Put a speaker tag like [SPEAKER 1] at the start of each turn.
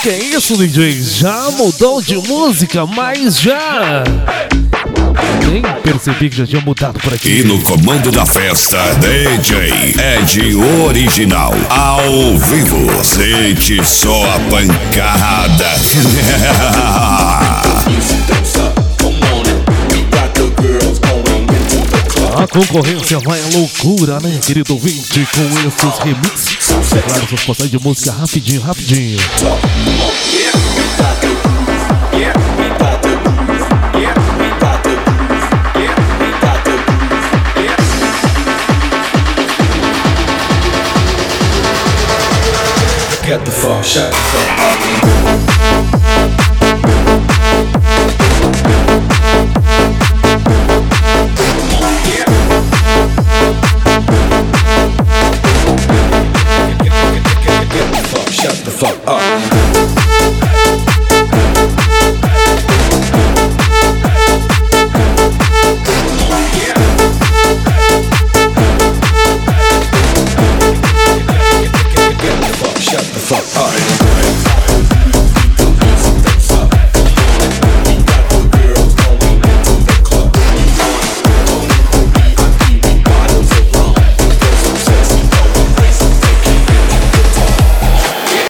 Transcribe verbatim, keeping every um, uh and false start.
[SPEAKER 1] Que isso, D J? Já mudou de música, mas já... Nem percebi que já tinha mudado por aqui.
[SPEAKER 2] E no comando da festa, D J Ed Original, ao vivo. Sente só a pancada.
[SPEAKER 1] A concorrência vai à loucura, né, querido ouvinte, com esses remixes. Claro, essas postagens de música rapidinho, rapidinho.
[SPEAKER 3] Get the fuck shut the fuck up. Shut the fuck up.